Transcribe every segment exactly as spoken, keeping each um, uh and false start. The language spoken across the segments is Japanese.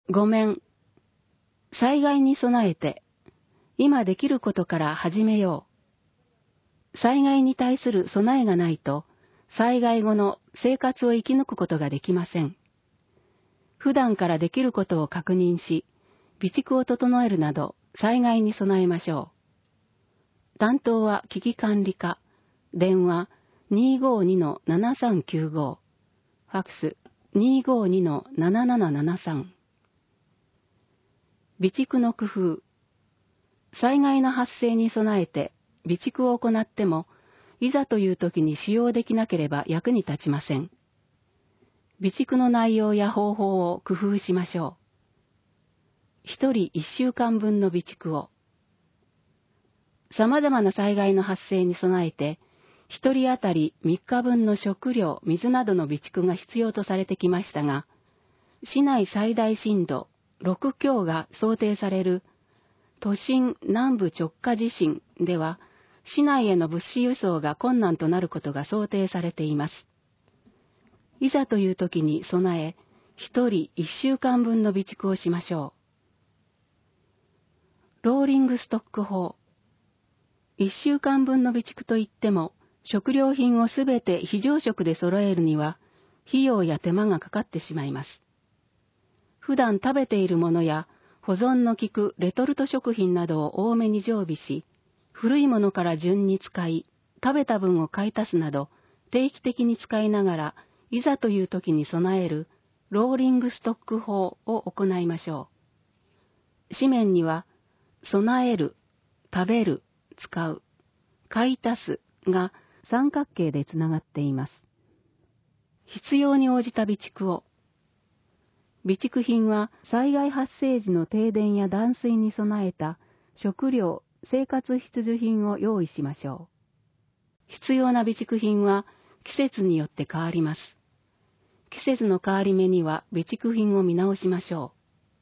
ご面、災害に備えて、今できることから始めよう。災害に対する備えがないと、災害後の生活を生き抜くことができません。普段からできることを確認し、備蓄を整えるなど、災害に備えましょう。担当は危機管理課、電話 にーごーにのななさんきゅうご、ファックス にーごーにのななななななさん。備蓄の工夫。災害の発生に備えて備蓄を行っても、いざという時に使用できなければ役に立ちません。備蓄の内容や方法を工夫しましょう。一人一週間分の備蓄を。様々な災害の発生に備えて、一人当たりみっかぶんの食料、水などの備蓄が必要とされてきましたが、市内最大震度ろくきょうが想定される都心南部直下地震では、市内への物資輸送が困難となることが想定されています。いざという時に備え、一人一週間分の備蓄をしましょう。ローリングストック法。一週間分の備蓄といっても、食料品をすべて非常食で揃えるには、費用や手間がかかってしまいます。普段食べているものや、保存の効くレトルト食品などを多めに常備し、古いものから順に使い、食べた分を買い足すなど、定期的に使いながら、いざという時に備える、ローリングストック法を行いましょう。紙面には、備える、食べる、使う、買い足すが三角形でつながっています。必要に応じた備蓄を。備蓄品は災害発生時の停電や断水に備えた食料、生活必需品を用意しましょう。必要な備蓄品は季節によって変わります。季節の変わり目には備蓄品を見直しましょ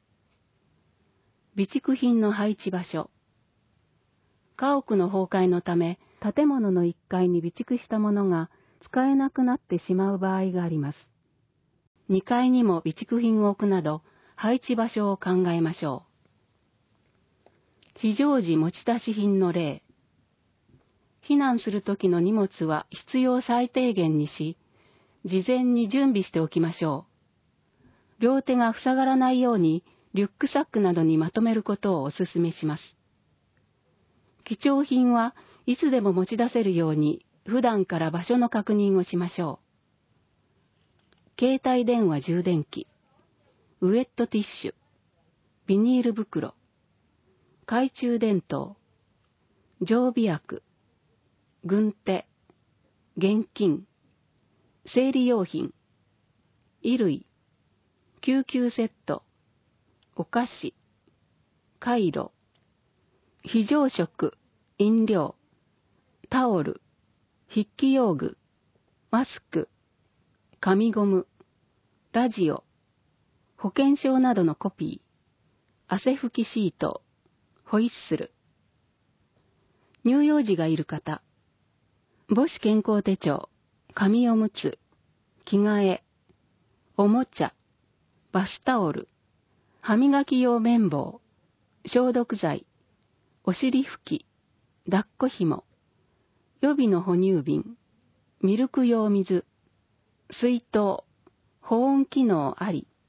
う。備蓄品の配置場所。家屋の崩壊のため、建物のいっかいに備蓄したものが使えなくなってしまう場合があります。にかいにも備蓄品を置くなど、配置場所を考えましょう。非常時持ち出し品の例。避難するときの荷物は必要最低限にし、事前に準備しておきましょう。両手が塞がらないようにリュックサックなどにまとめることをお勧めします。貴重品はいつでも持ち出せるように普段から場所の確認をしましょう。携帯電話充電器、ウェットティッシュ、ビニール袋、懐中電灯、常備薬、軍手、現金、生理用品、衣類、救急セット、お菓子、カイロ、非常食、飲料、タオル、筆記用具、マスク、紙ゴム、ラジオ、保険証などのコピー、汗拭きシート、ホイッスル。乳幼児がいる方、母子健康手帳、紙おむつ、着替え、おもちゃ、バスタオル、歯磨き用綿棒、消毒剤、お尻拭き、抱っこ紐、予備の哺乳瓶、ミルク用水、水筒、保温機能あり。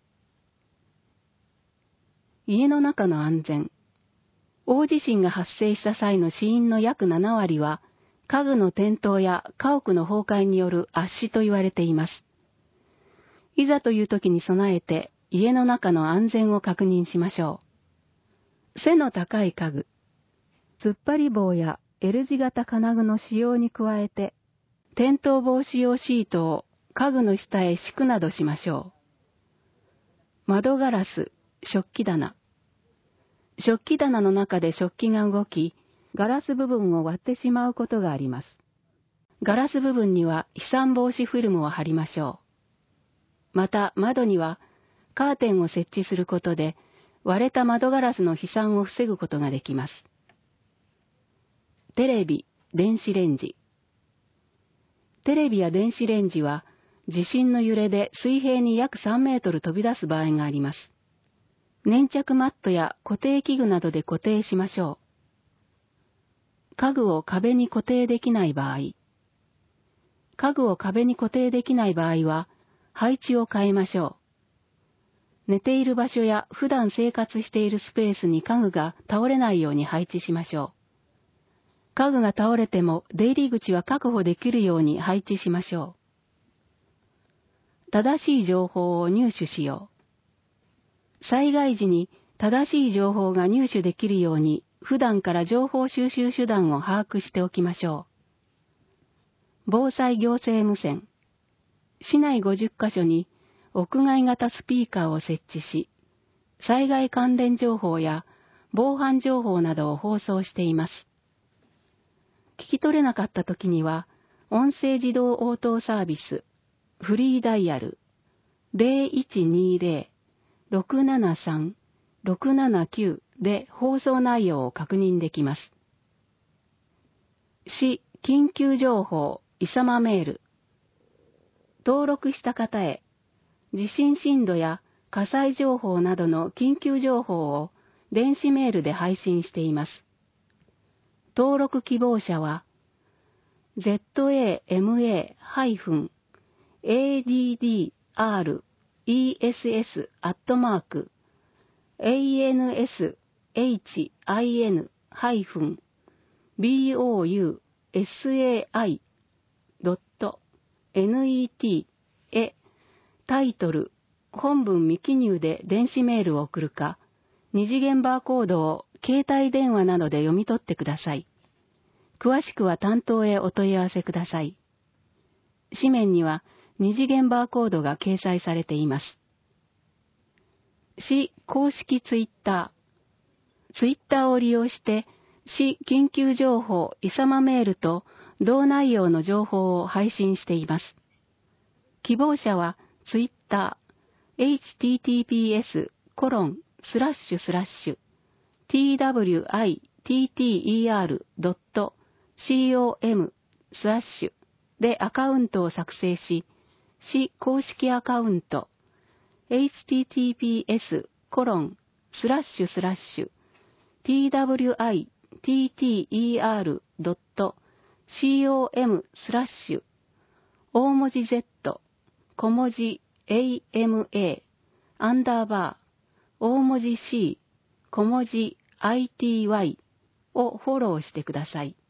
家の中の安全。大地震が発生した際の死因の約ななわりは、家具の転倒や家屋の崩壊による圧死と言われています。いざという時に備えて、家の中の安全を確認しましょう。背の高い家具、突っ張り棒や L 字型金具の使用に加えて、転倒防止用シートを家具の下へ敷くなどしましょう。窓ガラス、食器棚。食器棚の中で食器が動き、ガラス部分を割ってしまうことがあります。ガラス部分には飛散防止フィルムを貼りましょう。また窓にはカーテンを設置することで割れた窓ガラスの飛散を防ぐことができます。テレビ、電子レンジ。テレビや電子レンジは地震の揺れで水平に約さんメートル飛び出す場合があります。 粘着マットや固定器具などで固定しましょう。家具を壁に固定できない場合、家具を壁に固定できない場合は、配置を変えましょう。寝ている場所や普段生活しているスペースに家具が倒れないように配置しましょう。家具が倒れても出入り口は確保できるように配置しましょう。正しい情報を入手しよう。災害時に正しい情報が入手できるように普段から情報収集手段を把握しておきましょう。防災行政無線。市内ごじゅっかしょに屋外型スピーカーを設置し、災害関連情報や防犯情報などを放送しています。聞き取れなかった時には、音声自動応答サービス、フリーダイヤル ゼロいちにゼロ ろくななさん ろくななきゅう で放送内容を確認できます。市緊急情報イサマメール。登録した方へ、地震震度や火災情報などの緊急情報を電子メールで配信しています。登録希望者は、ゼットエーエムエー エーディーディーアールイーエスエス アットマーク エーエヌエスエイチアイエヌ ビーオーユーエスエーアイ ドット ネット へタイトル、本文未記入で電子メールを送るか、二次元バーコードを携帯電話などで読み取ってください。詳しくは担当へお問い合わせください。紙面には二次元バーコードが掲載されています。市公式ツイッター。ツイッターを利用して、市緊急情報イサマメールと同内容の情報を配信しています。希望者はツイッター エイチティーティーピーエス コロン スラッシュスラッシュ ティーダブリューアイティーティーイーアール ドット コム スラッシュでアカウントを作成し、市公式アカウント エイチティーティーピーエス コロン スラッシュスラッシュ ティーダブリューアイティーティーイーアール ドット コム スラッシュ大文字 Z、小文字 エーエムエー、アンダーバー、大文字 C、小文字 アイティーワイ をフォローしてください。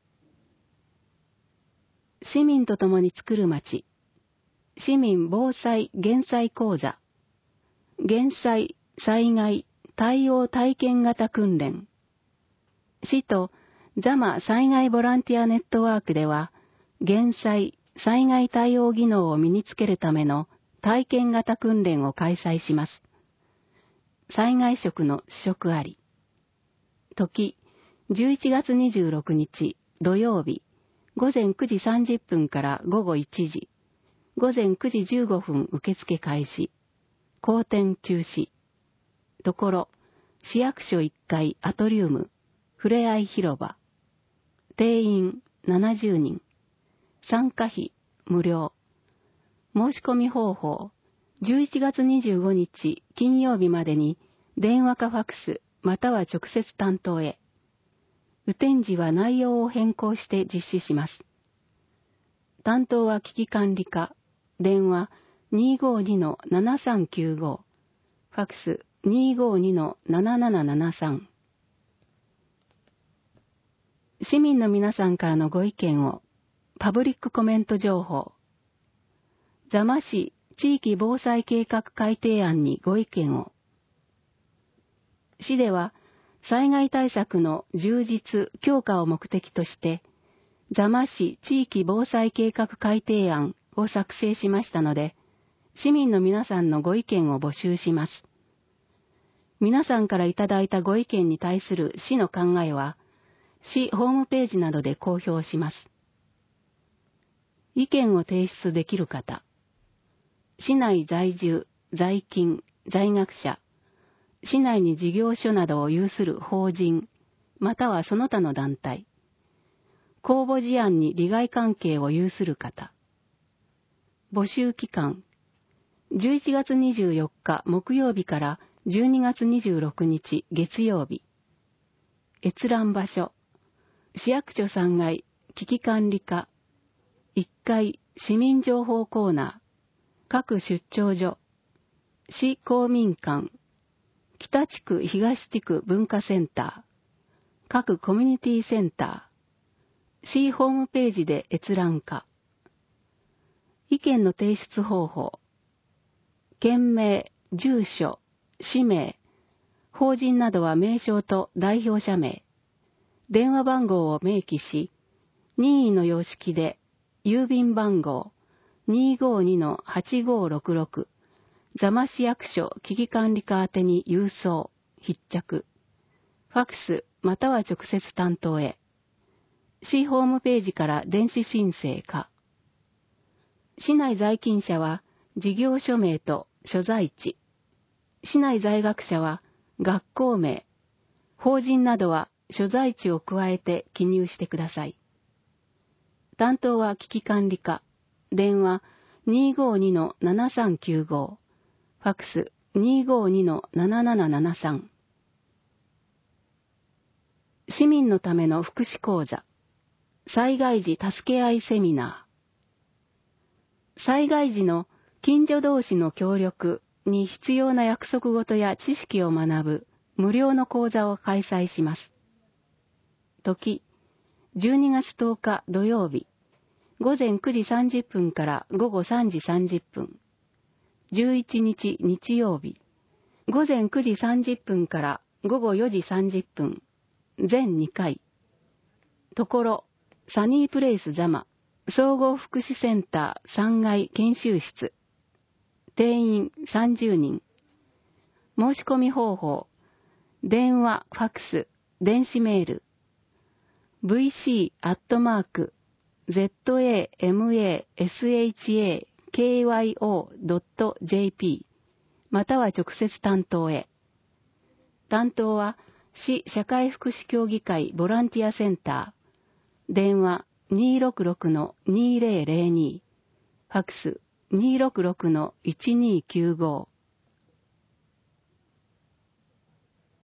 市民と共に作る街、市民防災減災講座、減災、災害、対応体験型訓練。市とザマ災害ボランティアネットワークでは、減災、災害対応技能を身につけるための体験型訓練を開催します。災害食の試食あり。時、じゅういちがつにじゅうろくにち土曜日、ごぜんくじさんじゅっぷんからごごいちじ、ごぜんくじじゅうごふん受付開始、公展中止。ところ、市役所いっかいアトリウム、ふれあい広場。定員ななじゅうにん。参加費無料。申し込み方法、じゅういちがつにじゅうごにち金曜日までに電話かファックスまたは直接担当へ。雨天時は内容を変更して実施します。担当は危機管理課、電話 にーごーにのななさんきゅうご、ファックス にーごーにのななななななさん。市民の皆さんからのご意見を、パブリックコメント情報。座間市地域防災計画改定案にご意見を。市では、災害対策の充実・強化を目的として、座間市地域防災計画改定案を作成しましたので、市民の皆さんのご意見を募集します。皆さんからいただいたご意見に対する市の考えは、市ホームページなどで公表します。意見を提出できる方、市内在住、在勤、在学者、市内に事業所などを有する法人、またはその他の団体、公募事案に利害関係を有する方。募集期間、じゅういちがつにじゅうよっか木曜日からじゅうにがつにじゅうろくにち月曜日。閲覧場所。市役所さんがい危機管理課。いっかい市民情報コーナー。各出張所。市公民館。北地区東地区文化センター。各コミュニティセンター。市ホームページで閲覧可。意見の提出方法。県名、住所、氏名、法人などは名称と代表者名、電話番号を明記し、任意の様式で郵便番号 にーごーにのはちごーろくろく 座間市役所危機管理課宛てに郵送、必着、ファクスまたは直接担当へ。市ホームページから電子申請か。市内在勤者は事業所名と所在地。市内在学者は学校名。法人などは所在地を加えて記入してください。担当は危機管理課。電話 にーごーにのななさんきゅうご。ファクス にーごーにのななななななさん。市民のための福祉講座。災害時助け合いセミナー。災害時の近所同士の協力に必要な約束事や知識を学ぶ無料の講座を開催します。時、じゅうにがつとおか土曜日、午前くじさんじゅっぷんから午後さんじさんじゅっぷん。じゅういちにち日曜日、午前くじさんじゅっぷんから午後よじさんじゅっぷん。全にかい。ところ、サニープレイス座間。総合福祉センターさんがい研修室。定員さんじゅうにん。申し込み方法。電話、ファクス、電子メール。ブイシー アットマーク、ゼットエーエムエーエスエイチエーケーワイオードットジェーピー または直接担当へ。担当は市社会福祉協議会ボランティアセンター。電話にーろくろくのにーぜろぜろに。ファクスにーろくろくのいちにーきゅうご。